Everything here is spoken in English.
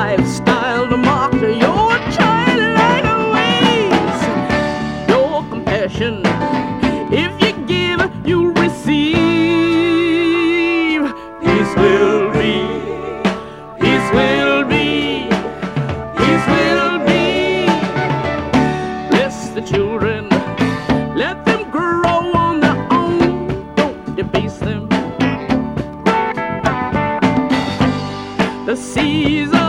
lifestyle to mark your childlike ways. Your compassion, if you give, you receive. Peace will be, peace will be, peace will be. Bless the children, let them grow on their own. Don't debase them. The season